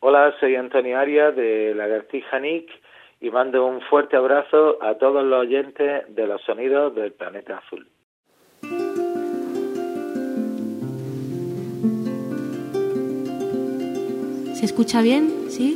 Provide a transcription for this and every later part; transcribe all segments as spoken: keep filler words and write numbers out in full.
Hola, soy Antonio Arias de Lagartija Nick y mando un fuerte abrazo a todos los oyentes de los sonidos del planeta azul. ¿Se escucha bien? ¿Sí?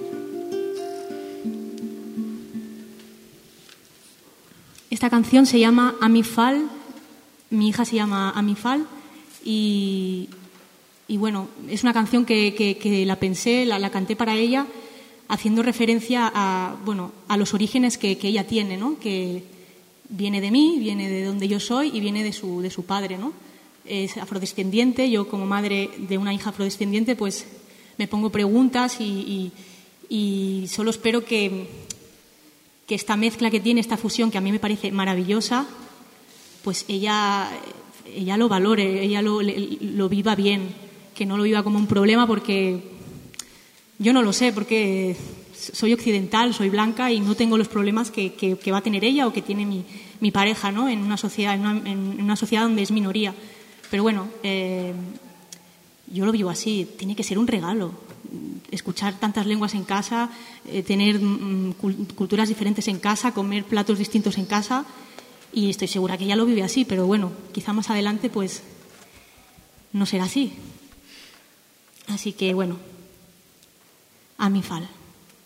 Esta canción se llama Amifal, mi hija se llama Amifal y, y bueno, es una canción que, que, que la pensé, la, la canté para ella haciendo referencia a, bueno, a los orígenes que, que ella tiene, ¿no? Que viene de mí, viene de donde yo soy y viene de su, de su padre, ¿no? Es afrodescendiente, yo como madre de una hija afrodescendiente pues me pongo preguntas y, y, y solo espero que, que esta mezcla que tiene, esta fusión que a mí me parece maravillosa, pues ella, ella lo valore, ella lo, lo viva bien, que no lo viva como un problema porque yo no lo sé, porque soy occidental, soy blanca y no tengo los problemas que, que, que va a tener ella o que tiene mi, mi pareja, ¿no? En una sociedad, en una, en una sociedad donde es minoría. Pero bueno, eh, yo lo vivo así, tiene que ser un regalo. Escuchar tantas lenguas en casa, eh, tener mm, culturas diferentes en casa, comer platos distintos en casa, y estoy segura que ella lo vive así, pero bueno, quizá más adelante pues no será así. Así que bueno, Amifal.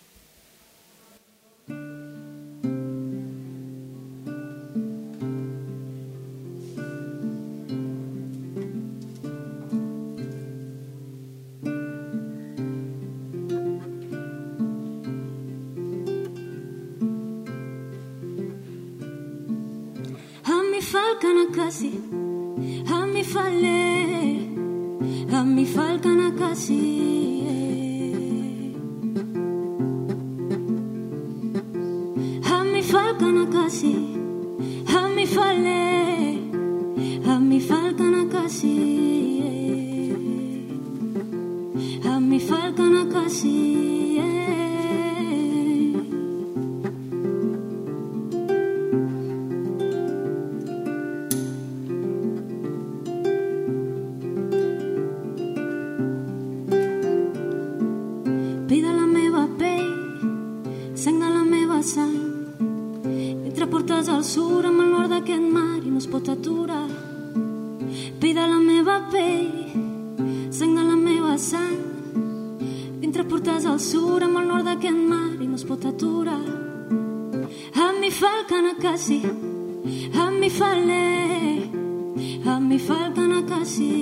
Kanakasi, Amifale, Amifal Kanakasi, Amifal Kanakasi, Amifale, Amifal Kanakasi, Amifal Kanakasi. Al sur amb el nord d'aquest mar i no es pot aturar. Pell de la meva pell, sang de la meva sang, dintre portes al sur amb el nord d'aquest mar i no es pot aturar. Amifal Kanakasi, Amifale, Amifal Kanakasi,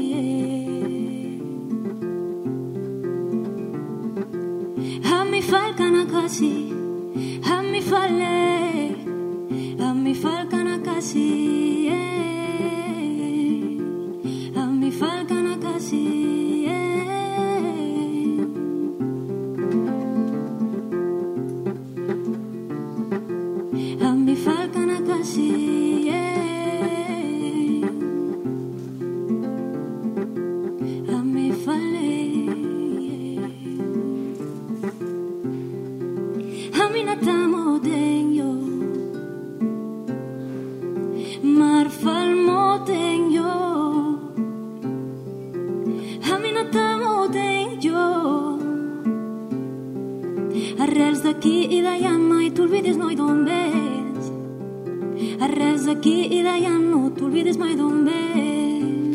Amifal Kanakasi, Amifale, Amifal Kanakasi, Amifal Kanakasi. Amifal Kanakasi, Amifale. Aminatamo denyo, Marfal motenyo, Aminatamo denyo. Arrels d'aquí i d'allà mai t'oblidis, noi, d'on vens. Arrels d'aquí i d'allà no t'oblidis mai d'on vens.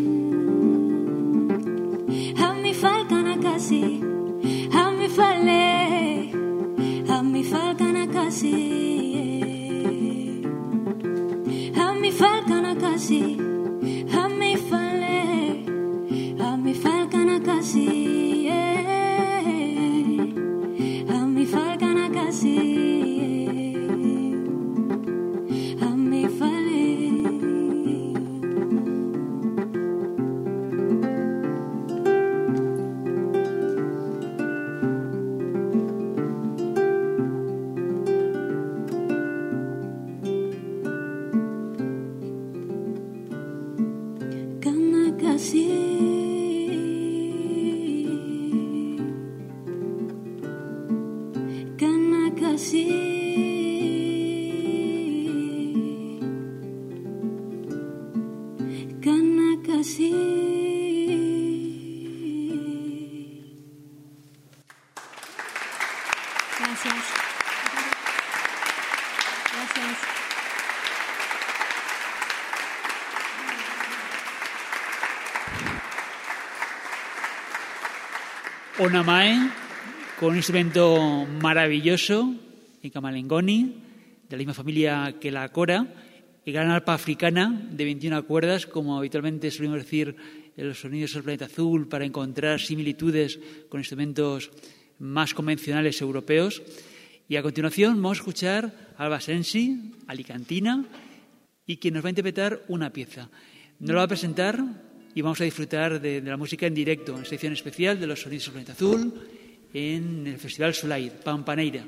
Amifal Kanakasi, Amifale, Amifal Kanakasi, Amifal Kanakasi, Amifale, Amifal Kanakasi, Amifal Kanakasi, Amifale. Kanakasi, Kanakasi, Kanakasi. Gracias. Gracias. Ona Mae, con un instrumento maravilloso, en Kamalingoni, de la misma familia que la cora, y gran arpa africana de veintiuna cuerdas, como habitualmente solemos decir en los sonidos del planeta azul, para encontrar similitudes con instrumentos más convencionales europeos. Y a continuación vamos a escuchar a Alba Sensi, alicantina, y quien nos va a interpretar una pieza. Nos la va a presentar y vamos a disfrutar de, de la música en directo, en sección especial de los sonidos del planeta azul, en el Festival Sulair, Pampaneira.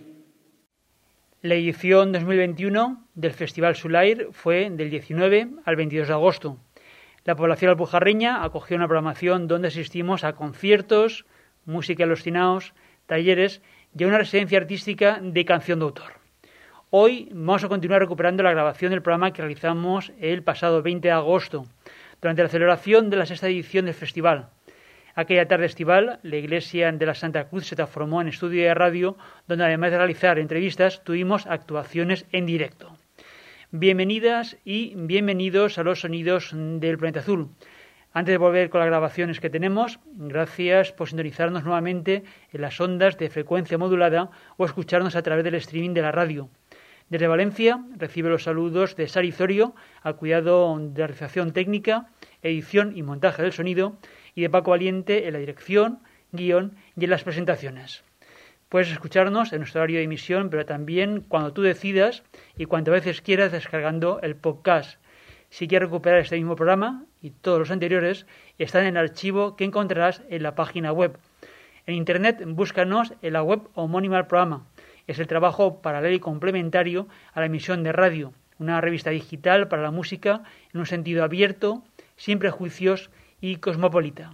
La edición dos mil veintiuno del Festival Sulair fue del diecinueve al veintidós de agosto. La población alpujarreña acogió una programación donde asistimos a conciertos, música en los tinaos, talleres y a una residencia artística de canción de autor. Hoy vamos a continuar recuperando la grabación del programa que realizamos el pasado veinte de agosto, durante la celebración de la sexta edición del festival. Aquella tarde estival, la Iglesia de la Santa Cruz se transformó en estudio de radio, donde además de realizar entrevistas, tuvimos actuaciones en directo. Bienvenidas y bienvenidos a los sonidos del planeta azul. Antes de volver con las grabaciones que tenemos, gracias por sintonizarnos nuevamente en las ondas de frecuencia modulada o escucharnos a través del streaming de la radio. Desde Valencia recibe los saludos de Sari Zorio, al cuidado de la realización técnica, edición y montaje del sonido, y de Paco Valiente en la dirección, guión y en las presentaciones. Puedes escucharnos en nuestro horario de emisión, pero también cuando tú decidas y cuantas veces quieras descargando el podcast. Si quieres recuperar este mismo programa y todos los anteriores, están en el archivo que encontrarás en la página web. En Internet, búscanos en la web homónima al programa. Es el trabajo paralelo y complementario a la emisión de radio, una revista digital para la música en un sentido abierto, sin prejuicios y cosmopolita.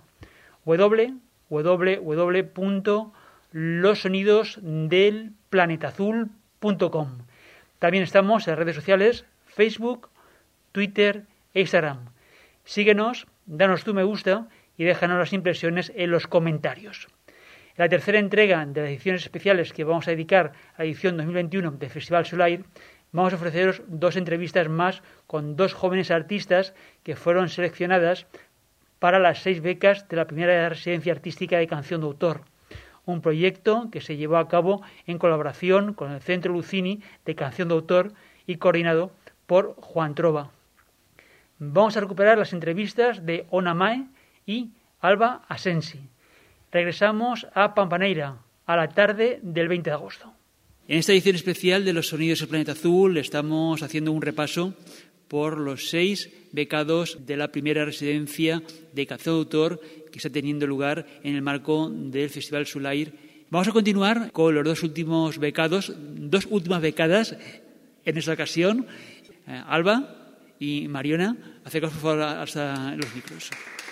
w w w punto los sonidos del planeta azul punto com. También estamos en redes sociales, Facebook, Twitter e Instagram. Síguenos, danos tu me gusta y déjanos las impresiones en los comentarios. En la tercera entrega de las ediciones especiales que vamos a dedicar a la edición dos mil veintiuno del Festival Sulair, vamos a ofreceros dos entrevistas más con dos jóvenes artistas que fueron seleccionadas para las seis becas de la primera residencia artística de canción de autor, un proyecto que se llevó a cabo en colaboración con el Centro Lucini de Canción de Autor y coordinado por Juan Trova. Vamos a recuperar las entrevistas de Ona Mae y Alba Asensi. Regresamos a Pampaneira, a la tarde del veinte de agosto. En esta edición especial de los sonidos del planeta azul estamos haciendo un repaso por los seis becados de la primera residencia de canción de autor que está teniendo lugar en el marco del Festival Sulair. Vamos a continuar con los dos últimos becados, dos últimas becadas en esta ocasión. Eh, Alba y Mariona, acercaos por favor hasta los micros.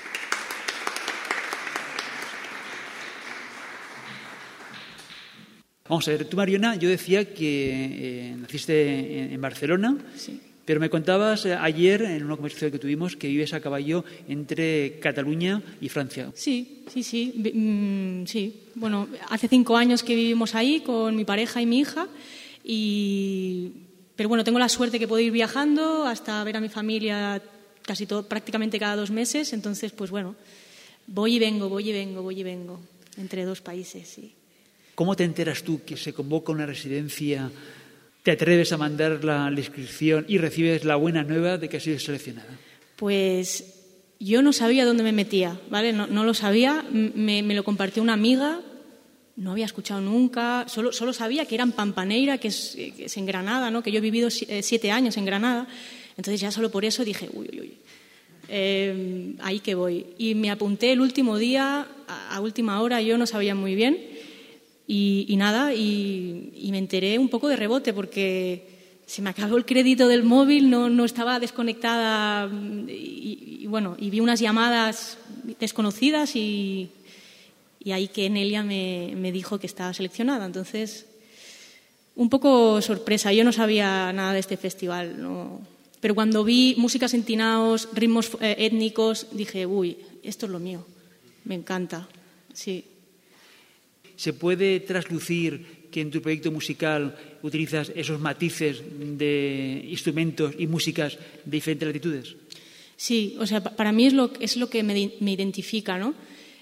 Vamos a ver, tú, Mariona, yo decía que eh, naciste en, en Barcelona, sí. Pero me contabas ayer en una conversación que tuvimos que vives a caballo entre Cataluña y Francia. Sí, sí, sí. Mm, sí. Bueno, hace cinco años que vivimos ahí con mi pareja y mi hija. Y... Pero bueno, tengo la suerte que puedo ir viajando hasta ver a mi familia casi todo, prácticamente cada dos meses. Entonces, pues bueno, voy y vengo, voy y vengo, voy y vengo entre dos países, sí. ¿Cómo te enteras tú que se convoca una residencia? ¿Te atreves a mandar la, la inscripción y recibes la buena nueva de que has sido seleccionada? Pues yo no sabía dónde me metía, ¿vale? No, no lo sabía, me, me lo compartió una amiga, no había escuchado nunca, solo, solo sabía que era en Pampaneira, que es, que es en Granada, ¿no? Que yo he vivido siete años en Granada, entonces ya solo por eso dije, uy, uy, uy, eh, ahí que voy. Y me apunté el último día, a, a última hora, yo no sabía muy bien. Y, y nada, y, y me enteré un poco de rebote porque se me acabó el crédito del móvil, no, no estaba desconectada y, y bueno, y vi unas llamadas desconocidas y, y ahí que Nelia me, me dijo que estaba seleccionada. Entonces, un poco sorpresa, yo no sabía nada de este festival, ¿no? Pero cuando vi músicas en tinaos, ritmos eh, étnicos, dije, uy, esto es lo mío, me encanta, sí. ¿Se puede traslucir que en tu proyecto musical utilizas esos matices de instrumentos y músicas de diferentes latitudes? Sí, o sea, para mí es lo, es lo que me, me identifica, ¿no?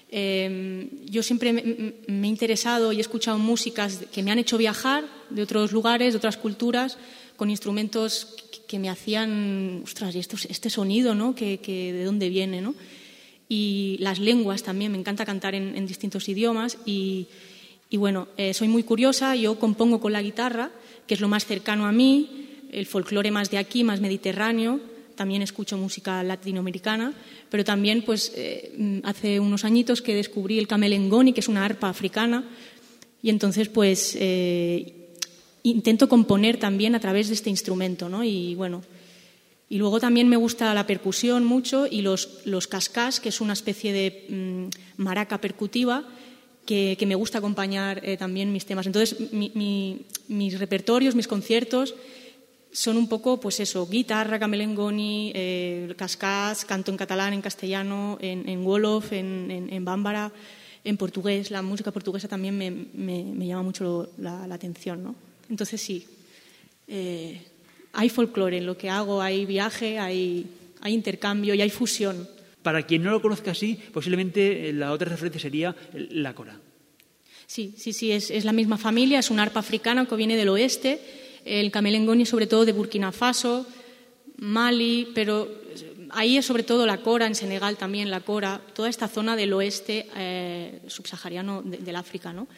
Eh, yo siempre me, me he interesado y he escuchado músicas que me han hecho viajar de otros lugares, de otras culturas, con instrumentos que, que me hacían, ostras, ¿y esto, este sonido, ¿no? Que, que, ¿de dónde viene, no? Y las lenguas también, me encanta cantar en, en distintos idiomas y, y bueno, eh, soy muy curiosa, yo compongo con la guitarra, que es lo más cercano a mí, el folclore más de aquí, más mediterráneo. También escucho música latinoamericana, pero también pues eh, hace unos añitos que descubrí el kamelengoni, que es una arpa africana, y entonces pues eh, intento componer también a través de este instrumento, ¿no? Y bueno, y luego también me gusta la percusión mucho y los, los cascás, que es una especie de mmm, maraca percutiva que, que me gusta acompañar eh, también mis temas. Entonces mi, mi, mis repertorios, mis conciertos son un poco, pues eso, guitarra, kamelengoni, eh, cascás, canto en catalán, en castellano, en, en wolof, en, en, en bámbara, en portugués. La música portuguesa también me, me, me llama mucho la, la atención, ¿no? Entonces sí, eh, hay folclore en lo que hago, hay viaje, hay, hay intercambio y hay fusión. Para quien no lo conozca así, posiblemente la otra referencia sería la cora. Sí, sí, sí, es, es la misma familia, es una arpa africana que viene del oeste. El kamelengoni sobre todo de Burkina Faso, Mali, pero ahí es sobre todo la cora, en Senegal también la cora, toda esta zona del oeste eh, subsahariano de, del África, ¿no?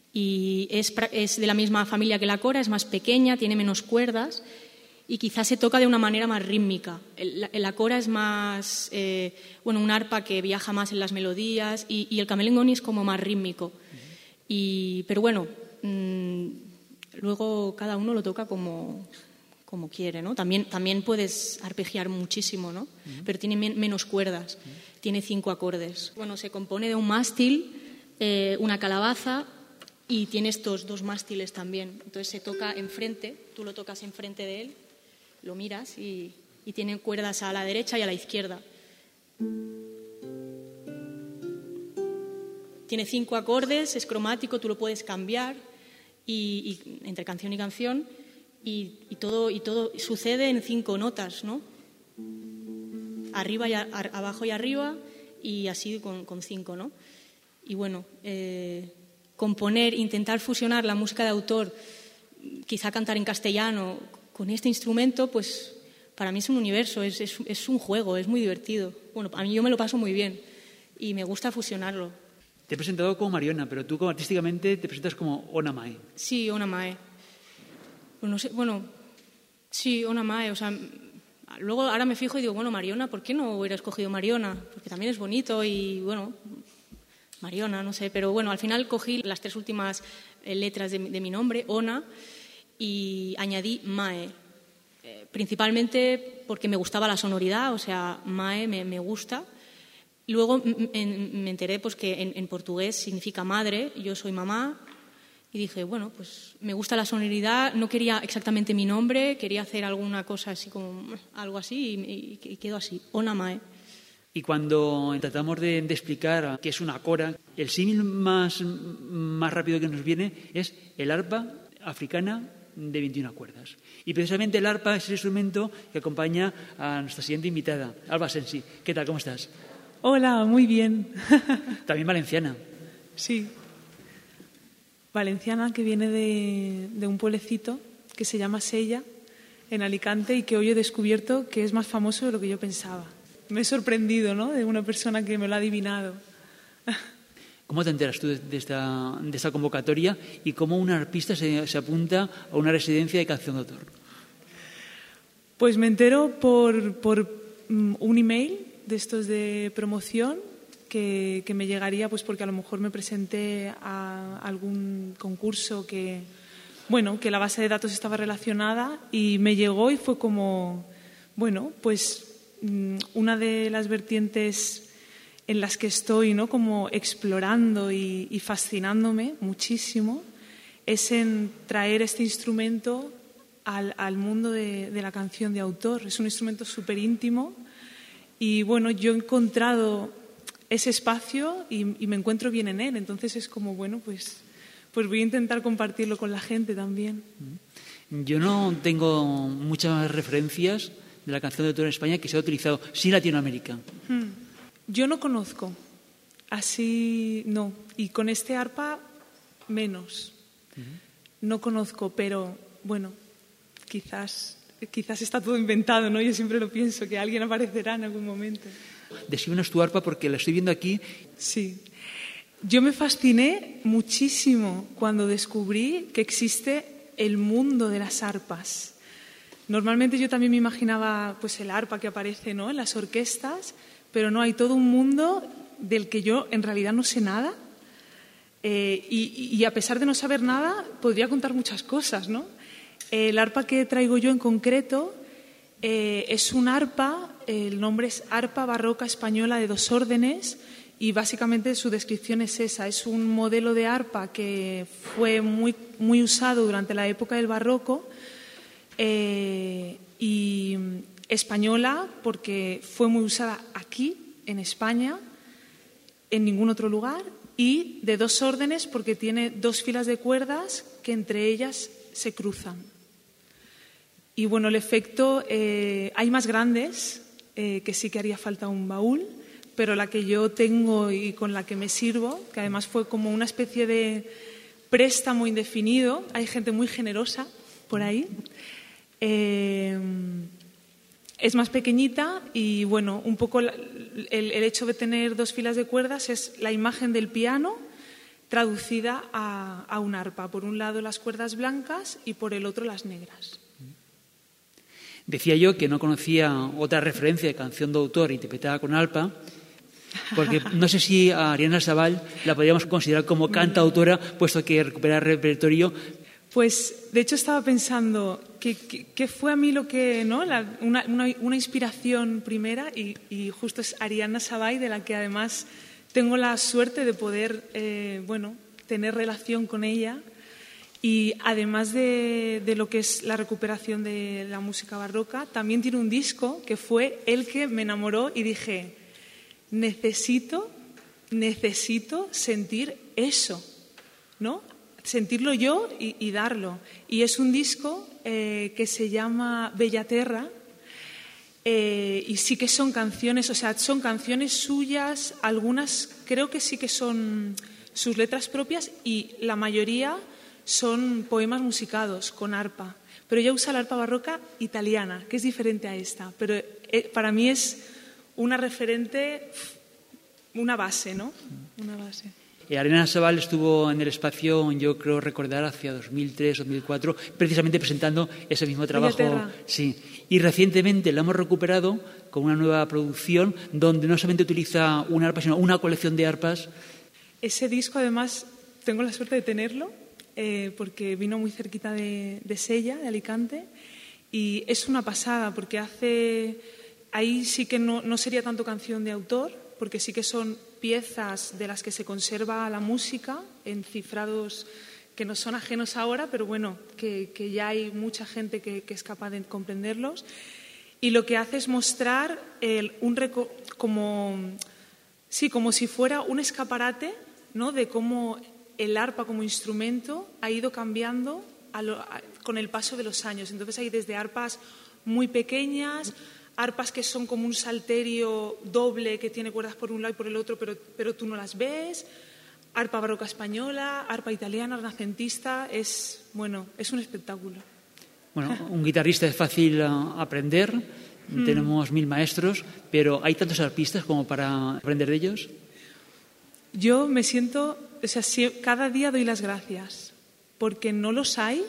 Y es, es de la misma familia que la cora, es más pequeña, tiene menos cuerdas y quizás se toca de una manera más rítmica. El, la, la cora es más, eh, bueno, un arpa que viaja más en las melodías y, y el kamelengoni es como más rítmico. Y, pero bueno, mmm, luego cada uno lo toca como, como quiere, ¿no? También, también puedes arpegiar muchísimo, ¿no? Uh-huh. Pero tiene men- menos cuerdas, uh-huh. Tiene cinco acordes. Bueno, se compone de un mástil, eh, una calabaza y tiene estos dos mástiles también. Entonces se toca enfrente, tú lo tocas enfrente de él, lo miras y, y tiene cuerdas a la derecha y a la izquierda. Tiene cinco acordes, es cromático, tú lo puedes cambiar. Y, y entre canción y canción y, y todo y todo sucede en cinco notas, ¿no? Arriba y a, a, abajo y arriba y así con, con cinco, ¿no? Y bueno, eh, componer, intentar fusionar la música de autor, quizá cantar en castellano con este instrumento, pues para mí es un universo, es, es, es un juego, es muy divertido. Bueno, a mí yo me lo paso muy bien y me gusta fusionarlo. Te he presentado como Mariona, pero tú como artísticamente te presentas como Ona Mae. Sí, Ona Mae. Pues no sé, bueno, sí, Ona Mae. O sea, luego ahora me fijo y digo, bueno, Mariona, ¿por qué no hubiera escogido Mariona? Porque también es bonito y, bueno, Mariona, no sé. Pero bueno, al final cogí las tres últimas letras de, de mi nombre, Ona, y añadí Mae. Eh, principalmente porque me gustaba la sonoridad, o sea, Mae me, me gusta. Luego me enteré pues, que en, en portugués significa madre, yo soy mamá, y dije, bueno, pues me gusta la sonoridad, no quería exactamente mi nombre, quería hacer alguna cosa así como algo así, y, y, y quedó así, Ona Mae. Y cuando tratamos de, de explicar qué es una cora, el símil más, más rápido que nos viene es el arpa africana de veintiuna cuerdas. Y precisamente el arpa es el instrumento que acompaña a nuestra siguiente invitada, Alba Sensi. ¿Qué tal? ¿Cómo estás? Hola, muy bien. También valenciana. Sí. Valenciana, que viene de, de un pueblecito que se llama Sella, en Alicante, y que hoy he descubierto que es más famoso de lo que yo pensaba. Me he sorprendido, ¿no?, de una persona que me lo ha adivinado. ¿Cómo te enteras tú de, de, esta, de esta convocatoria y cómo un arpista se, se apunta a una residencia de canción de autor? Pues me entero por, por um, un email de estos de promoción que, que me llegaría pues porque a lo mejor me presenté a algún concurso que, bueno, que la base de datos estaba relacionada y me llegó y fue como, bueno, pues una de las vertientes en las que estoy, ¿no?, como explorando y, y fascinándome muchísimo es en traer este instrumento al, al mundo de, de la canción de autor. Es un instrumento súper íntimo. Y bueno, yo he encontrado ese espacio y, y me encuentro bien en él. Entonces es como, bueno, pues, pues voy a intentar compartirlo con la gente también. Yo no tengo muchas referencias de la canción de autor en España que se ha utilizado, sí en Latinoamérica. Hmm. Yo no conozco, así no. Y con este arpa, menos. Uh-huh. No conozco, pero bueno, quizás, quizás está todo inventado, ¿no? Yo siempre lo pienso, que alguien aparecerá en algún momento. Descríbenos tu arpa porque la estoy viendo aquí. Sí. Yo me fasciné muchísimo cuando descubrí que existe el mundo de las arpas. Normalmente yo también me imaginaba pues el arpa que aparece, ¿no?, en las orquestas, pero no, hay todo un mundo del que yo en realidad no sé nada. Eh, y, y a pesar de no saber nada, podría contar muchas cosas, ¿no? El arpa que traigo yo en concreto eh, es un arpa, el nombre es Arpa Barroca Española de dos órdenes, y básicamente su descripción es esa. Es un modelo de arpa que fue muy, muy usado durante la época del barroco eh, y española porque fue muy usada aquí, en España, en ningún otro lugar, y de dos órdenes porque tiene dos filas de cuerdas que entre ellas se cruzan. Y bueno, el efecto, eh, hay más grandes, eh, que sí que haría falta un baúl, pero la que yo tengo y con la que me sirvo, que además fue como una especie de préstamo indefinido, hay gente muy generosa por ahí, eh, es más pequeñita y bueno, un poco la, el, el hecho de tener dos filas de cuerdas es la imagen del piano traducida a, a un arpa. Por un lado las cuerdas blancas y por el otro las negras. Decía yo que no conocía otra referencia de canción de autor interpretada con arpa, porque no sé si a Ariana Sabal la podríamos considerar como cantautora, puesto que recupera repertorio. Pues, de hecho, estaba pensando que, que, que fue a mí lo que, ¿no? La, una, una, una inspiración primera y, y justo es Ariana Sabal, de la que además tengo la suerte de poder, eh, bueno, tener relación con ella. Y además de, de lo que es la recuperación de la música barroca, también tiene un disco que fue el que me enamoró y dije, necesito, necesito sentir eso, ¿no? Sentirlo yo y, y darlo. Y es un disco eh, que se llama Bellaterra eh, y sí que son canciones, o sea, son canciones suyas, algunas creo que sí que son sus letras propias y la mayoría son poemas musicados con arpa, pero ella usa la arpa barroca italiana, que es diferente a esta, pero eh, para mí es una referente, una base, ¿no? Una base. Ariana Sabal estuvo en el espacio, yo creo recordar, hacia dos mil tres, dos mil cuatro, precisamente presentando ese mismo trabajo. Sí. Y recientemente la hemos recuperado con una nueva producción donde no solamente utiliza una arpa, sino una colección de arpas. Ese disco, además, tengo la suerte de tenerlo, eh, porque vino muy cerquita de, de Sella, de Alicante, y es una pasada, porque hace... Ahí sí que no, no sería tanto canción de autor, porque sí que son piezas de las que se conserva la música en cifrados que nos son ajenos ahora, pero bueno, que, que ya hay mucha gente que, que es capaz de comprenderlos. Y lo que hace es mostrar el, un reco- como, sí, como si fuera un escaparate, ¿no?, de cómo el arpa como instrumento ha ido cambiando a lo, a, con el paso de los años. Entonces hay desde arpas muy pequeñas, arpas que son como un salterio doble que tiene cuerdas por un lado y por el otro, pero, pero tú no las ves, arpa barroca española, arpa italiana, renacentista, es, bueno, es un espectáculo. Bueno, un guitarrista es fácil uh, aprender, mm. tenemos mil maestros, pero ¿hay tantos arpistas como para aprender de ellos? Yo me siento, o sea, si, cada día doy las gracias, porque no los hay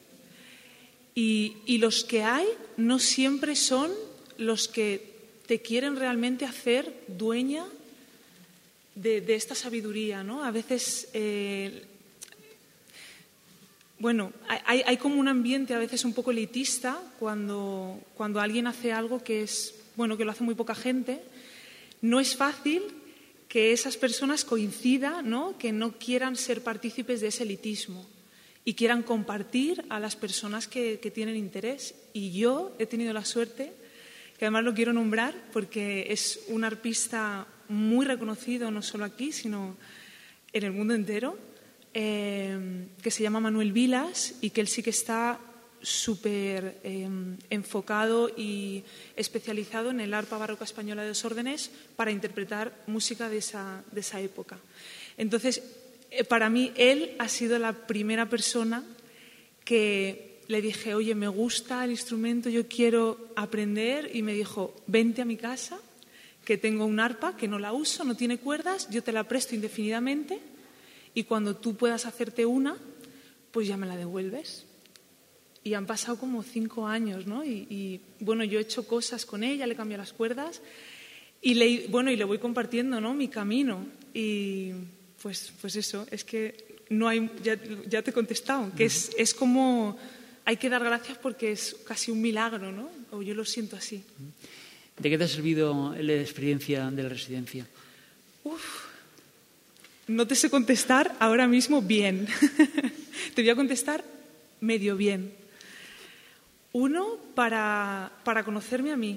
y, y los que hay no siempre son los que te quieren realmente hacer dueña de, de esta sabiduría, ¿no? A veces, eh, bueno, hay, hay como un ambiente a veces un poco elitista cuando, cuando alguien hace algo que es, bueno, que lo hace muy poca gente. No es fácil que esas personas coincidan, ¿no?, que no quieran ser partícipes de ese elitismo y quieran compartir a las personas que, que tienen interés. Y yo he tenido la suerte, que además lo quiero nombrar porque es un arpista muy reconocido, no solo aquí, sino en el mundo entero, eh, que se llama Manuel Vilas y que él sí que está súper eh, enfocado y especializado en el arpa barroca española de dos órdenes para interpretar música de esa, de esa época. Entonces, eh, para mí, él ha sido la primera persona que le dije, oye, me gusta el instrumento, yo quiero aprender, y me dijo, vente a mi casa, que tengo un arpa, que no la uso, no tiene cuerdas, yo te la presto indefinidamente y cuando tú puedas hacerte una, pues ya me la devuelves. Y han pasado como cinco años, ¿no? Y, y bueno, yo he hecho cosas con ella, le he cambiado las cuerdas y le, bueno, y le voy compartiendo, ¿no?, mi camino. Y pues, pues eso, es que no hay, ya, ya te he contestado, que es, es como, hay que dar gracias porque es casi un milagro, ¿no? O yo lo siento así. ¿De qué te ha servido la experiencia de la residencia? Uf, no te sé contestar ahora mismo bien. Te voy a contestar medio bien. Uno, para, para conocerme a mí.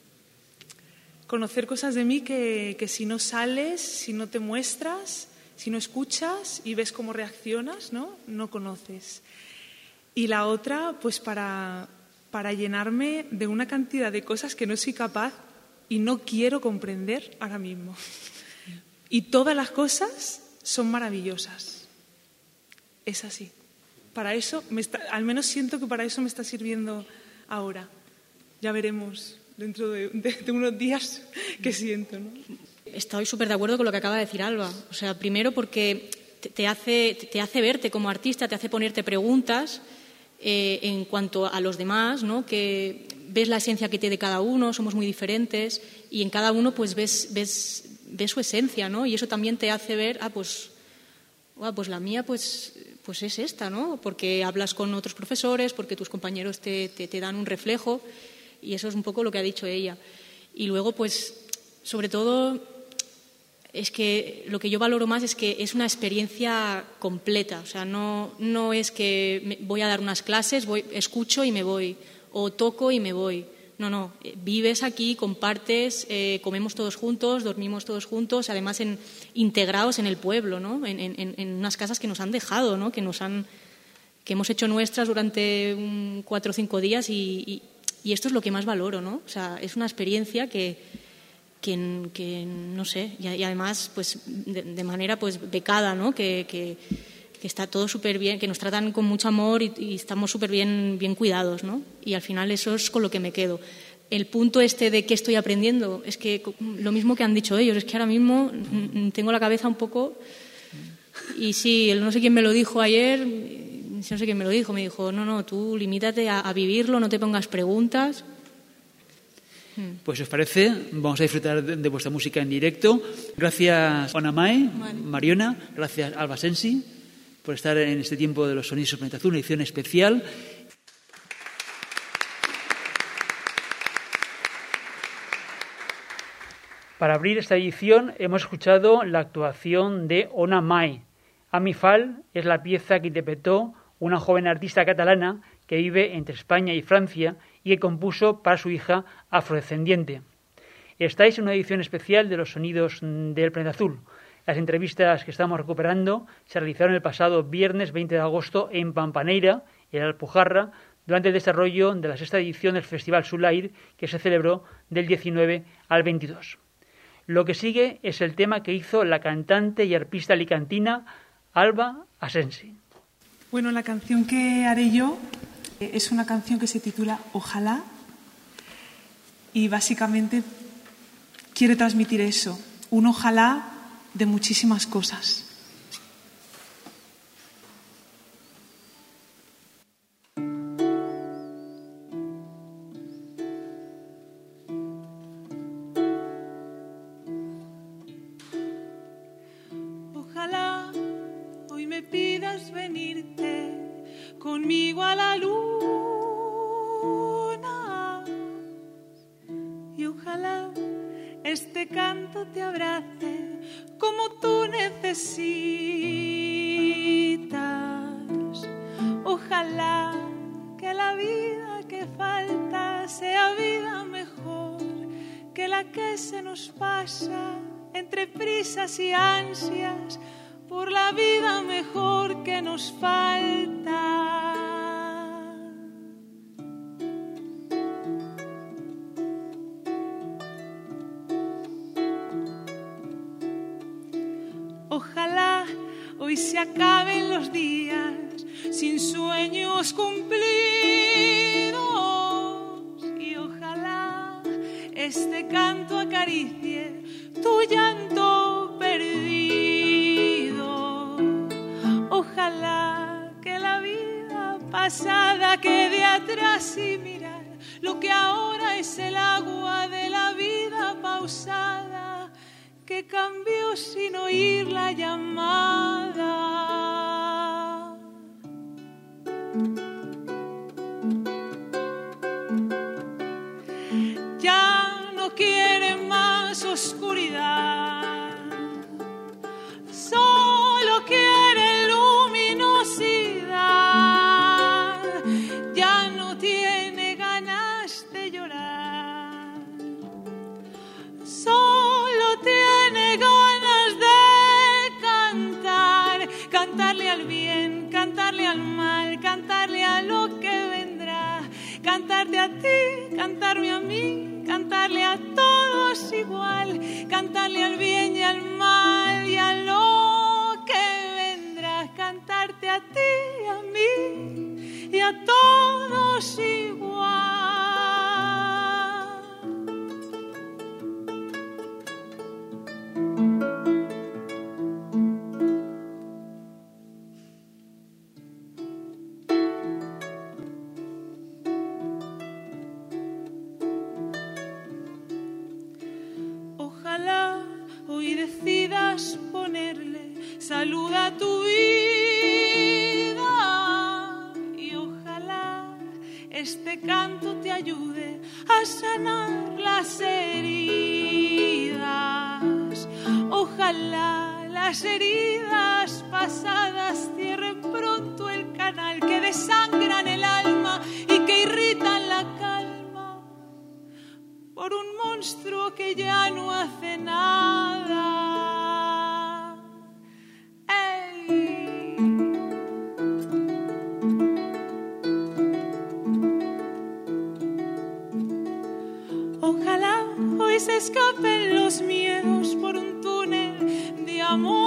Conocer cosas de mí que, que si no sales, si no te muestras, si no escuchas y ves cómo reaccionas, ¿no?, no conoces. Y la otra, pues para... para llenarme de una cantidad de cosas que no soy capaz y no quiero comprender ahora mismo. Y todas las cosas son maravillosas. Es así. Para eso, me está, al menos siento que para eso me está sirviendo ahora. Ya veremos dentro de, de, de unos días qué siento, ¿no? Estoy súper de acuerdo con lo que acaba de decir Alba. O sea, primero porque te, te, hace, te hace verte como artista, te hace ponerte preguntas Eh, en cuanto a los demás, ¿no?, que ves la esencia que tiene cada uno, somos muy diferentes y en cada uno pues ves, ves, ves su esencia, ¿no? Y eso también te hace ver, ah, pues, ah, pues la mía pues, pues es esta, ¿no? Porque hablas con otros profesores, porque tus compañeros te, te, te dan un reflejo y eso es un poco lo que ha dicho ella. Y luego pues, sobre todo, es que lo que yo valoro más es que es una experiencia completa. O sea, no, no es que me voy a dar unas clases, voy, escucho y me voy, o toco y me voy. No, no, vives aquí, compartes, eh, comemos todos juntos, dormimos todos juntos, además en, integrados en el pueblo, ¿no?, en, en, en unas casas que nos han dejado, ¿no?, que, nos han, que hemos hecho nuestras durante un, cuatro o cinco días y, y, y esto es lo que más valoro, ¿no? O sea, es una experiencia que... Que, que no sé, y, y además pues de, de manera pues becada, ¿no?, que, que, que está todo súper bien, que nos tratan con mucho amor y, y estamos súper bien, bien cuidados, ¿no? Y al final eso es con lo que me quedo. El punto este de qué estoy aprendiendo es que lo mismo que han dicho ellos, es que ahora mismo tengo la cabeza un poco y sí, no sé quién me lo dijo ayer, no sé quién me lo dijo, me dijo, no, no, tú limítate a, a vivirlo, no te pongas preguntas. Pues si os parece, vamos a disfrutar de, de vuestra música en directo. Gracias Onamae, vale. Mariona, gracias Alba Sensi por estar en este tiempo de los Sonidos del Planeta Azul, una edición especial. Para abrir esta edición hemos escuchado la actuación de Onamae. Amifal es la pieza que interpretó una joven artista catalana que vive entre España y Francia y que compuso para su hija afrodescendiente. Estáis en una edición especial de los Sonidos del Planeta Azul. Las entrevistas que estamos recuperando se realizaron el pasado viernes veinte de agosto en Pampaneira, en Alpujarra, durante el desarrollo de la sexta edición del Festival Sulair, que se celebró del diecinueve al veintidós. Lo que sigue es el tema que hizo la cantante y arpista alicantina Alba Asensi. Bueno, la canción que haré yo es una canción que se titula Ojalá y básicamente quiere transmitir eso, un ojalá de muchísimas cosas. Ojalá hoy me pidas venirte conmigo a la luna y ojalá este canto te abrace como tú necesitas. Ojalá que la vida que falta sea vida mejor que la que se nos pasa entre prisas y ansias por la vida mejor que nos falta. Ojalá hoy se acaben los días sin sueños cumplidos y ojalá este canto acaricie tu llanto perdido. Ojalá que la vida pasada quede atrás y mirar lo que ahora es el agua de la vida pausada que cambió sin oír la llamada. Ya no quiere más oscuridad, solo quiere luminosidad. Ya no tiene ganas de llorar, solo tiene ganas de cantar, cantarle al bien, cantarle al mal, cantarle a lo que vendrá, cantarte a ti, cantarme a mí, cantarle a todos igual, cantarle al bien y al mal y a lo que vendrá, cantarte a ti, a mí y a todos igual. Ojalá hoy decidas ponerle salud a tu vida y ojalá este canto te ayude a sanar las heridas. Ojalá las heridas pasadas cierren pronto el canal que desangran el alma y que irritan la calma por un monstruo que ya no hace nada. ¡Ey! Ojalá hoy se escapen los miedos por un túnel de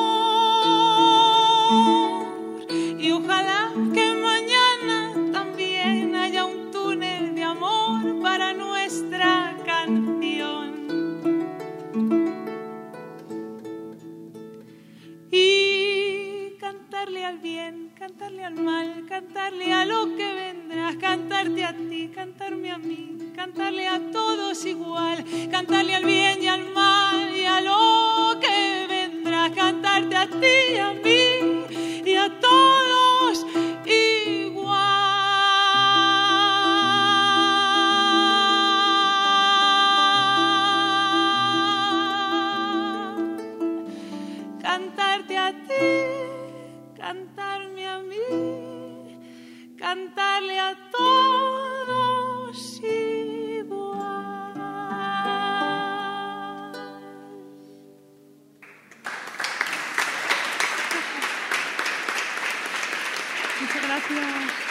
amor y ojalá que mañana también haya un túnel de amor para nuestra canción. Y cantarle al bien, cantarle al mal, cantarle a lo que vendrá, cantarte a ti, cantarme a mí, cantarle a todos igual, cantarle al bien y al mal y a lo que vendrá, cantarte a ti y a mí y a todos igual. Cantarte a ti, cantarme a mí, cantarle a todos igual. Muchas gracias.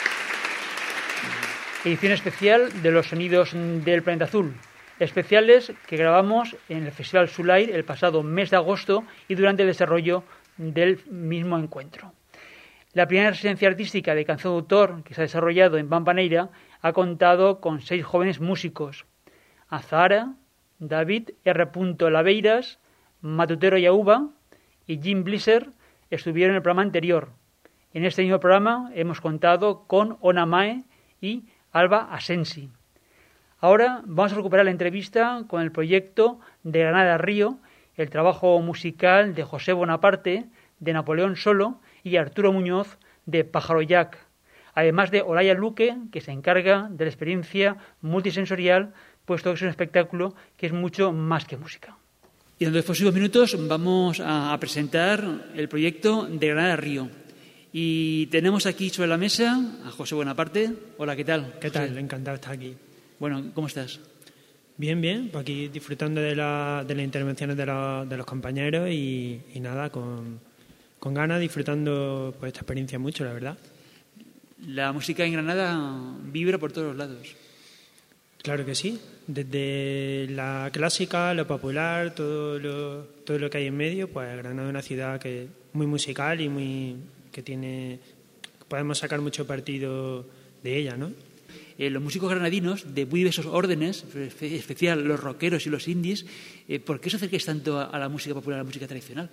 Edición especial de los sonidos del Planeta Azul. Especiales que grabamos en el Festival Sulair el pasado mes de agosto y durante el desarrollo del mismo encuentro. La primera residencia artística de canción de autor que se ha desarrollado en Pampaneira ha contado con seis jóvenes músicos: Azahara, David R. Laveiras, Matutero Yauba y Jim Blisser estuvieron en el programa anterior. En este mismo programa hemos contado con Ona Mae y Alba Asensi. Ahora vamos a recuperar la entrevista con el proyecto de Granada Río, el trabajo musical de José Bonaparte, de Napoleón Solo y Arturo Muñoz, de Pájaro Jack, además de Olaya Luque, que se encarga de la experiencia multisensorial, puesto que es un espectáculo que es mucho más que música. Y en los próximos minutos vamos a presentar el proyecto de Granada Río. Y tenemos aquí sobre la mesa a José Bonaparte. Hola, ¿qué tal? ¿Qué tal? Encantado de estar aquí. Bueno, ¿cómo estás? Bien, bien, pues aquí disfrutando de, la, de las intervenciones de, la, de los compañeros y, y nada, con, con ganas, disfrutando pues esta experiencia mucho, la verdad. La música en Granada vibra por todos los lados. Claro que sí, desde la clásica, lo popular, todo lo, todo lo que hay en medio, pues Granada es una ciudad que es muy musical y muy que tiene, podemos sacar mucho partido de ella, ¿no? Eh, los músicos granadinos, de muy diversos órdenes, en especial los rockeros y los indies, eh, ¿por qué os acerquáis tanto a, a la música popular, a la música tradicional?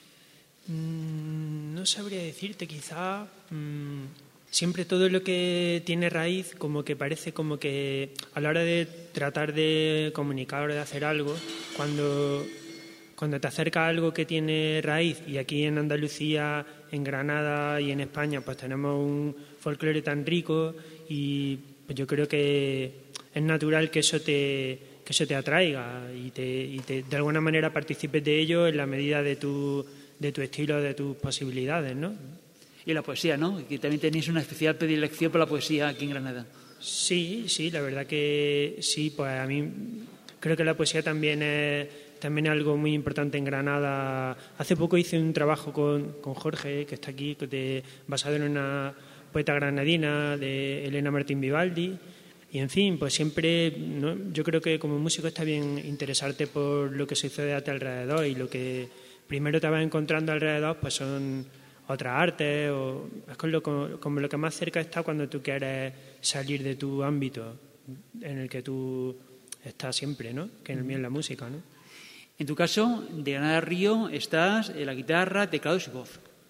Mm, no sabría decirte, quizá mm, siempre todo lo que tiene raíz, como que parece como que a la hora de tratar de comunicar o de hacer algo, cuando, cuando te acerca a algo que tiene raíz, y aquí en Andalucía, en Granada y en España, pues tenemos un folclore tan rico y yo creo que es natural que eso te, que eso te atraiga y, te, y te, de alguna manera participes de ello en la medida de tu, de tu estilo, de tus posibilidades, ¿no? Y la poesía, ¿no? Que también tenéis una especial predilección por la poesía aquí en Granada. Sí, sí, la verdad que sí, pues a mí creo que la poesía también es, también es algo muy importante en Granada. Hace poco hice un trabajo con, con Jorge, que está aquí, de, basado en una poeta granadina de Elena Martín Vivaldi, y en fin, pues siempre, ¿no? Yo creo que como músico está bien interesarte por lo que sucede a tu alrededor, y lo que primero te vas encontrando alrededor pues son otras artes, o es con lo, como lo que más cerca está cuando tú quieres salir de tu ámbito en el que tú estás siempre, ¿no? Que en el mío es la música, ¿no? En tu caso, de Granada a Río, estás en la guitarra, teclados y voz.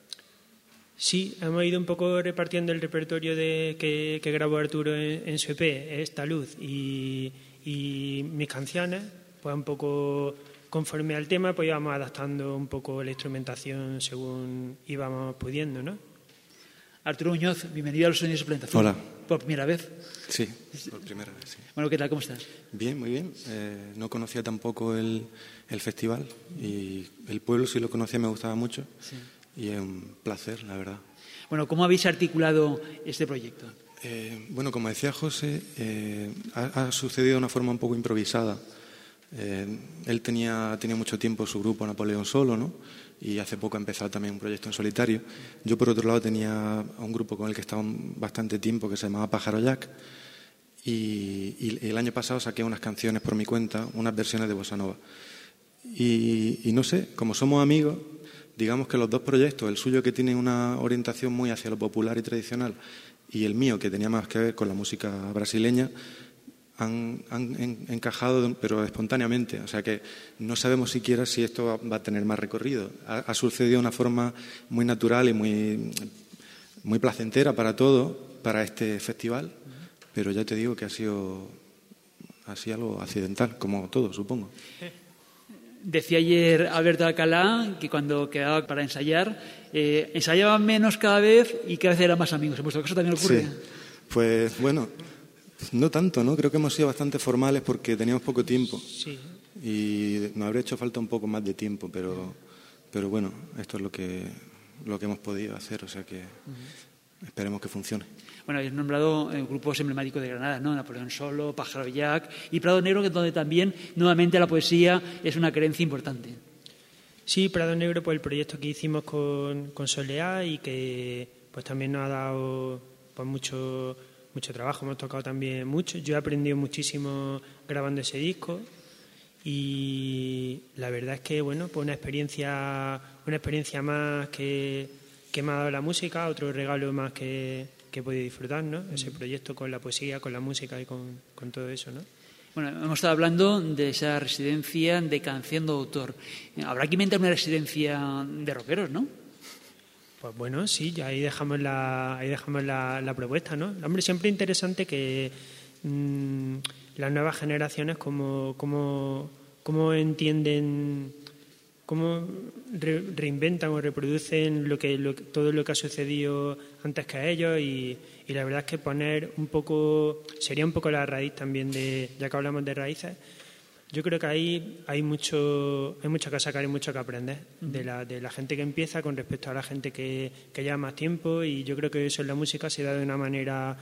Sí, hemos ido un poco repartiendo el repertorio de, que, que grabó Arturo en, en su E P, Esta Luz, y, y mis canciones, pues un poco conforme al tema, pues íbamos adaptando un poco la instrumentación según íbamos pudiendo, ¿no? Arturo Muñoz, bienvenido a Los Sonidos de Suplementación. Hola. ¿Por primera vez? Sí, por primera vez, sí. Bueno, ¿qué tal? ¿Cómo estás? Bien, muy bien. Eh, no conocía tampoco el, el festival, y el pueblo sí lo conocía, me gustaba mucho. Sí. Y es un placer, la verdad. Bueno, ¿cómo habéis articulado este proyecto? Eh, bueno, como decía José, eh, ha, ha sucedido de una forma un poco improvisada. Eh, él tenía, tenía mucho tiempo su grupo Napoleón Solo, ¿no? Y hace poco ha empezado también un proyecto en solitario. Yo, por otro lado, tenía un grupo con el que estaba bastante tiempo que se llamaba Pájaro Jack, y, y el año pasado saqué unas canciones por mi cuenta, unas versiones de Bossa Nova. Y, y no sé, como somos amigos, digamos que los dos proyectos, el suyo que tiene una orientación muy hacia lo popular y tradicional, y el mío que tenía más que ver con la música brasileña, han, han encajado, pero espontáneamente. O sea que no sabemos siquiera si esto va a tener más recorrido. Ha, ha sucedido de una forma muy natural y muy, muy placentera para todo, para este festival, pero ya te digo que ha sido así algo accidental, como todo, supongo. Decía ayer Alberto Alcalá que cuando quedaba para ensayar, eh, ensayaban menos cada vez y cada vez eran más amigos. ¿En vuestro caso también ocurre? Sí, pues bueno, no tanto, ¿no? Creo que hemos sido bastante formales porque teníamos poco tiempo. Sí. Y nos habría hecho falta un poco más de tiempo, pero, pero bueno, esto es lo que, lo que hemos podido hacer, o sea que uh-huh. Esperemos que funcione. Bueno, habéis nombrado eh, grupos emblemáticos de Granada, ¿no? Napoleón Solo, Pájaro Jack y Prado Negro, donde también nuevamente la poesía es una creencia importante. Sí, Prado Negro, pues el proyecto que hicimos con, con Soleá y que pues también nos ha dado pues mucho, mucho trabajo, hemos tocado también mucho. Yo he aprendido muchísimo grabando ese disco y la verdad es que bueno, pues una experiencia, una experiencia más que, que me ha dado la música, otro regalo más que, que he podido disfrutar, ¿no? Ese proyecto con la poesía, con la música y con, con todo eso, ¿no? Bueno, hemos estado hablando de esa residencia de canción de autor. Habrá que inventar una residencia de rockeros, ¿no? Pues bueno, sí, ahí dejamos la, ahí dejamos la, la propuesta, ¿no? Hombre, siempre es interesante que mmm, las nuevas generaciones cómo, cómo, cómo entienden, cómo re, reinventan o reproducen lo que, lo, todo lo que ha sucedido antes que a ellos y, y la verdad es que poner un poco, sería un poco la raíz también de, ya que hablamos de raíces, yo creo que ahí hay mucho, hay mucho que sacar y mucho que aprender de la, de la gente que empieza con respecto a la gente que, que lleva más tiempo y yo creo que eso en la música se da de una manera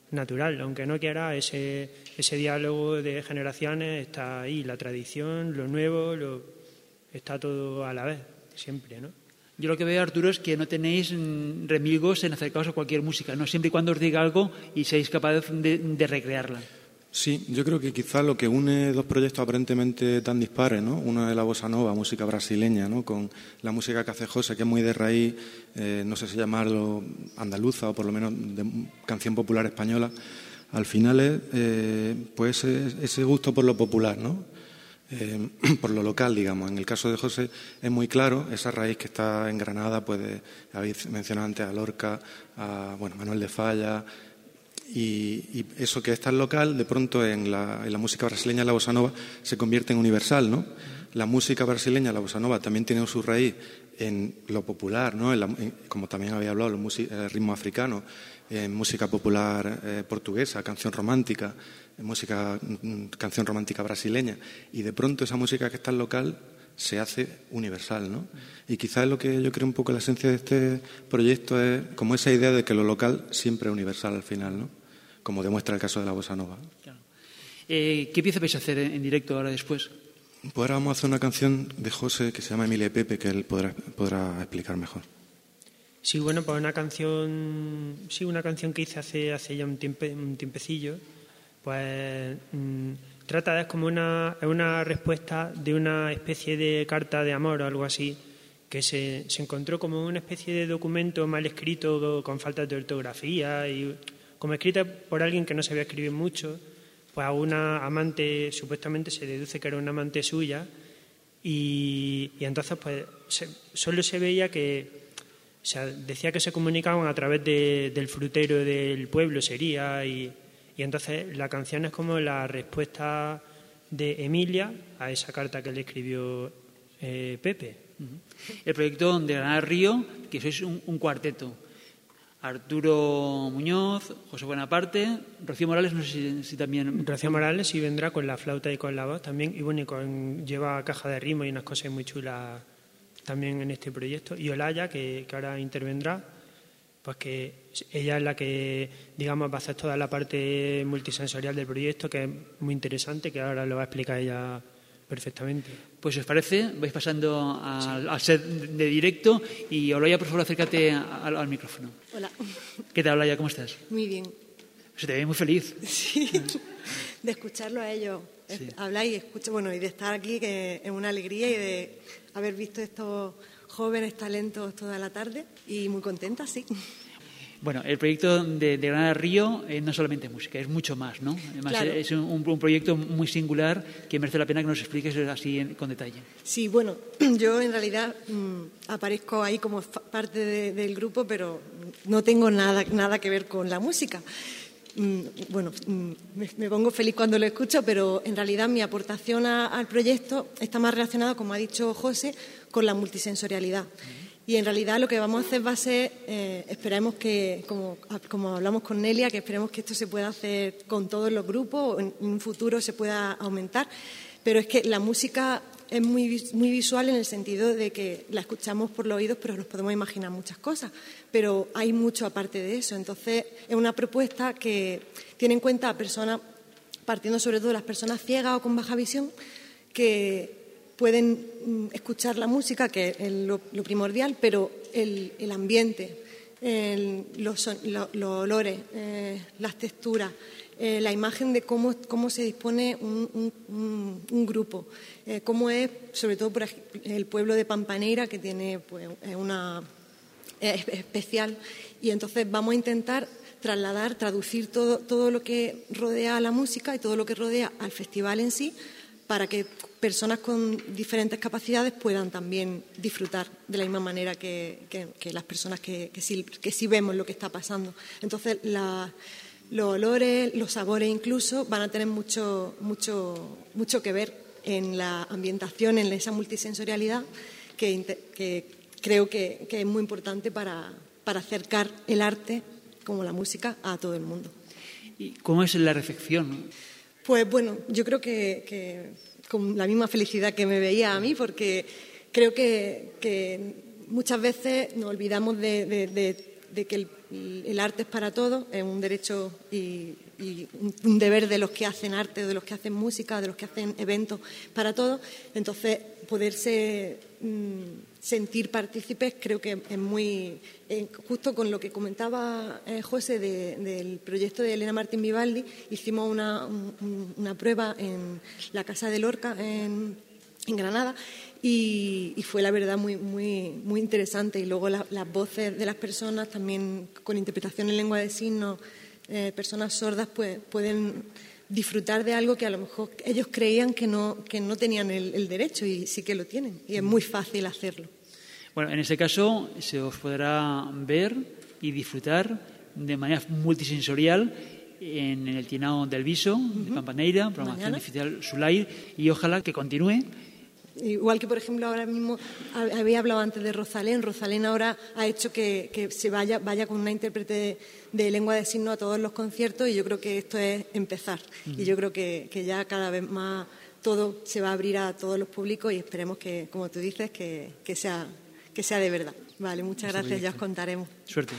natural, aunque no quiera, ese, ese diálogo de generaciones está ahí, la tradición, lo nuevo, lo, está todo a la vez, siempre, ¿no? Yo lo que veo, Arturo, es que no tenéis remilgos en acercaros a cualquier música, ¿no? Siempre y cuando os diga algo y seáis capaces de, de recrearla. Sí, yo creo que quizá lo que une dos proyectos aparentemente tan dispares, ¿no? Uno es la bossa nova, música brasileña, ¿no? Con la música que hace José, que es muy de raíz, eh, no sé si llamarlo andaluza o por lo menos de canción popular española. Al final es eh, pues ese gusto por lo popular, ¿no? Eh, por lo local, digamos. En el caso de José es muy claro esa raíz que está en Granada, pues de, habéis mencionado antes a Lorca, a bueno, Manuel de Falla, y, y eso que es tan local, de pronto en la, en la música brasileña, la bossa nova, se convierte en universal, ¿no? La música brasileña, la bossa nova, también tiene su raíz en lo popular, ¿no? En la, en, como también había hablado, el ritmo africano, en música popular eh, portuguesa, canción romántica, en música, canción romántica brasileña, y de pronto esa música que es tan local se hace universal, ¿no? Y quizás lo que yo creo un poco la esencia de este proyecto es como esa idea de que lo local siempre es universal al final, ¿no? Como demuestra el caso de la bossa nova. Claro. Eh, ¿Qué pieza vais a hacer en directo ahora después? Pues ahora vamos a hacer una canción de José que se llama Emilia y Pepe, que él podrá, podrá explicar mejor. Sí, bueno, pues una canción, sí, una canción que hice hace, hace ya un, tiempe, un tiempecillo, pues mmm, trata, es como una, una respuesta de una especie de carta de amor o algo así, que se, se encontró como una especie de documento mal escrito, con faltas de ortografía, y como escrita por alguien que no sabía escribir mucho, pues a una amante, supuestamente se deduce que era una amante suya, y, y entonces pues se, solo se veía que, o sea, decía que se comunicaban a través de, del frutero del pueblo, sería, y, y entonces la canción es como la respuesta de Emilia a esa carta que le escribió eh, Pepe. El proyecto de Granada Río, que sois un, un cuarteto. Arturo Muñoz, José Buenaparte, Rocío Morales, no sé si, si también... Rocío Morales sí vendrá con la flauta y con la voz también, y bueno, y con, lleva caja de ritmo y unas cosas muy chulas también en este proyecto. Y Olaya, que, que ahora intervendrá, pues que ella es la que, digamos, va a hacer toda la parte multisensorial del proyecto, que es muy interesante, que ahora lo va a explicar ella perfectamente. Pues si os parece, vais pasando al, al set de directo y Olaya, por favor, acércate al, al micrófono. Hola. ¿Qué tal, Olaya? ¿Cómo estás? Muy bien. Se te ve muy feliz. Sí, de escucharlo a ellos sí. hablar y escuchar, bueno, y de estar aquí, que es una alegría, y de haber visto estos jóvenes talentos toda la tarde, y muy contenta, sí. Bueno, el proyecto de, de Granada Río eh, no solamente música, es mucho más, ¿no? Además, claro. Es un, un proyecto muy singular que merece la pena que nos expliques así en, con detalle. Sí, bueno, yo en realidad mmm, aparezco ahí como parte de, del grupo, pero no tengo nada, nada que ver con la música. Mm, bueno, mm, me, me pongo feliz cuando lo escucho, pero en realidad mi aportación a, al proyecto está más relacionada, como ha dicho José, con la multisensorialidad. Y en realidad lo que vamos a hacer va a ser, eh, esperemos que, como, como hablamos con Nelia, que esperemos que esto se pueda hacer con todos los grupos, o en un futuro se pueda aumentar, pero es que la música es muy, muy visual en el sentido de que la escuchamos por los oídos, pero nos podemos imaginar muchas cosas, pero hay mucho aparte de eso. Entonces es una propuesta que tiene en cuenta a personas, partiendo sobre todo de las personas ciegas o con baja visión, que pueden escuchar la música, que es lo, lo primordial, pero el, el ambiente, el, los, lo, los olores, eh, las texturas, eh, la imagen de cómo, cómo se dispone un, un, un grupo, eh, cómo es, sobre todo, por ejemplo, el pueblo de Pampaneira, que tiene pues, una es especial, y entonces vamos a intentar trasladar, traducir todo, todo lo que rodea a la música y todo lo que rodea al festival en sí, para que personas con diferentes capacidades puedan también disfrutar de la misma manera que, que, que las personas que, que, sí, que sí vemos lo que está pasando. Entonces, la, los olores, los sabores incluso, van a tener mucho, mucho, mucho que ver en la ambientación, en esa multisensorialidad que, que creo que, que es muy importante para, para acercar el arte, como la música, a todo el mundo. ¿Y cómo es la recepción? Pues bueno, yo creo que, que con la misma felicidad que me veía a mí, porque creo que, que muchas veces nos olvidamos de, de, de de que el, el arte es para todos, es un derecho y, y un deber de los que hacen arte, de los que hacen música, de los que hacen eventos para todos. Entonces, poderse mmm, sentir partícipes creo que es muy... Eh, justo con lo que comentaba eh, José de, del proyecto de Elena Martín Vivaldi, hicimos una, un, una prueba en la Casa de Lorca, en, en Granada, Y, y fue la verdad muy muy muy interesante. Y luego la, las voces de las personas también con interpretación en lengua de signos, eh, personas sordas pues pueden disfrutar de algo que a lo mejor ellos creían que no que no tenían el, el derecho, y sí que lo tienen, y es muy fácil hacerlo. Bueno, en ese caso se os podrá ver y disfrutar de manera multisensorial en el Tienao del Viso, uh-huh. de Pampaneira, programación oficial Sulair, y ojalá que continúe. Igual que, por ejemplo, ahora mismo había hablado antes de Rosalén. Rosalén ahora ha hecho que, que se vaya, vaya con una intérprete de, de lengua de signos a todos los conciertos, y yo creo que esto es empezar. Uh-huh. Y yo creo que, que ya cada vez más todo se va a abrir a todos los públicos, y esperemos que, como tú dices, que, que, sea, que sea de verdad. Vale, muchas gracias, proyecto. Ya os contaremos. Suerte.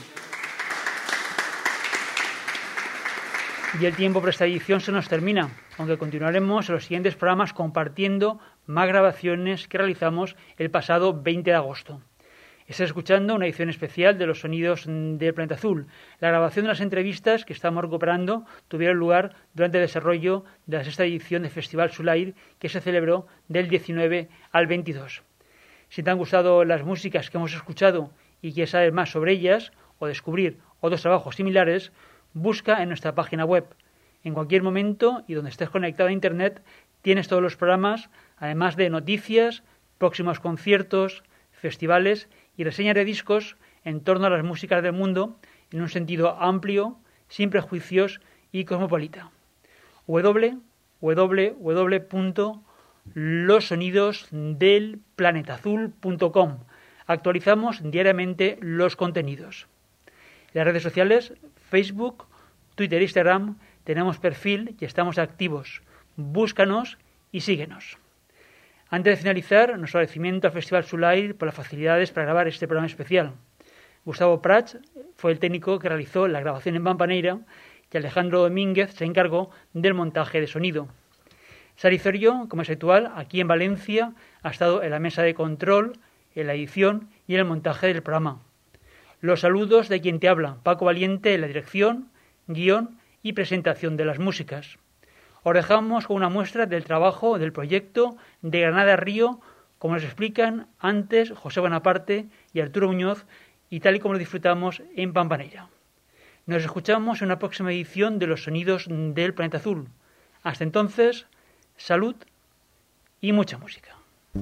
Y el tiempo para esta edición se nos termina, aunque continuaremos en los siguientes programas compartiendo más grabaciones que realizamos el pasado veinte de agosto. Estás escuchando una edición especial de Los Sonidos del Planeta Azul. La grabación de las entrevistas que estamos recuperando tuvieron lugar durante el desarrollo de la sexta edición del Festival Sulair, que se celebró del diecinueve al veintidós. Si te han gustado las músicas que hemos escuchado y quieres saber más sobre ellas o descubrir otros trabajos similares, busca en nuestra página web. En cualquier momento y donde estés conectado a Internet tienes todos los programas, además de noticias, próximos conciertos, festivales y reseñas de discos en torno a las músicas del mundo en un sentido amplio, sin prejuicios y cosmopolita. w w w punto los sonidos del planeta azul punto com. Actualizamos diariamente los contenidos. Las redes sociales, Facebook, Twitter e Instagram, tenemos perfil y estamos activos. Búscanos y síguenos. Antes de finalizar, nuestro agradecimiento al Festival Sulair por las facilidades para grabar este programa especial. Gustavo Prats fue el técnico que realizó la grabación en Pampaneira y Alejandro Domínguez se encargó del montaje de sonido. Sari Zorio, como es habitual, aquí en Valencia, ha estado en la mesa de control, en la edición y en el montaje del programa. Los saludos de quien te habla, Paco Valiente, en la dirección, guión y presentación de las músicas. Os dejamos con una muestra del trabajo del proyecto de Granada Río, como nos explican antes José Bonaparte y Arturo Muñoz, y tal y como lo disfrutamos en Pampaneira. Nos escuchamos en una próxima edición de Los Sonidos del Planeta Azul. Hasta entonces, salud y mucha música.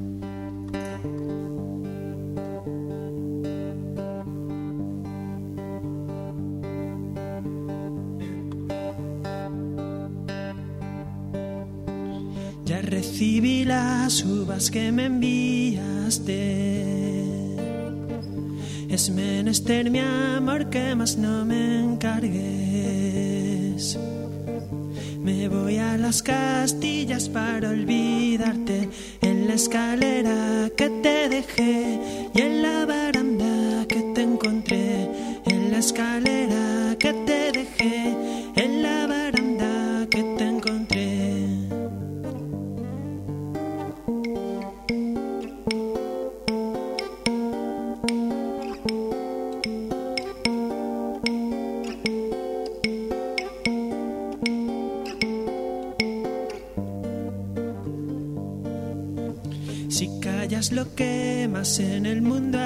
Ya recibí las uvas que me enviaste. Es menester, mi amor, que más no me encargues. Me voy a las Castillas para olvidarte, en la escalera que te dejé y en la baranda que te encontré. En la escalera que te dejé, en la baranda que te encontré. Lo que más en el mundo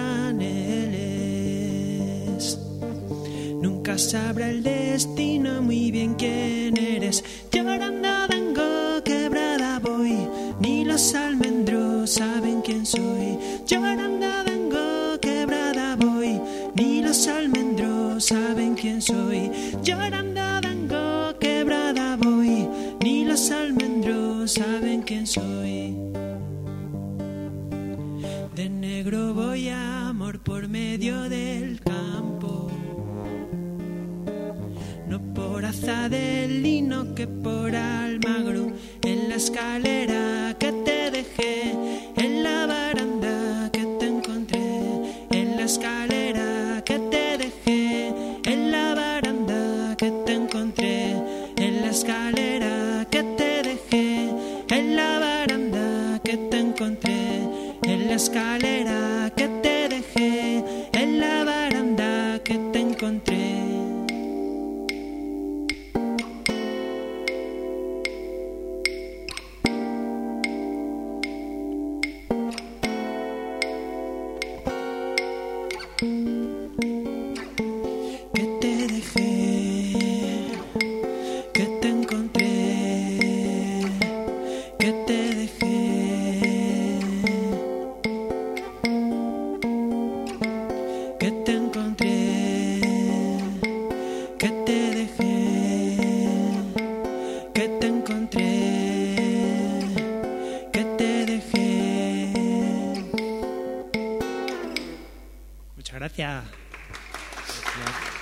anheles, nunca sabrá el destino muy bien quién eres. Llorando vengo, quebrada voy, ni los almendros saben quién soy. Llorando vengo, quebrada voy, ni los almendros saben quién soy. Llorando vengo, quebrada voy, ni los almendros saben quién soy. De negro voy, amor, por medio del campo, no por aza del lino que por Almagro. En la escalera que te dejé, en la baranda que te encontré. En la escalera que te dejé, que te encontré, en la escalera que te dejé, en la baranda que te encontré, en la escalera que te dejé, en la baranda que te encontré. Muchas gracias.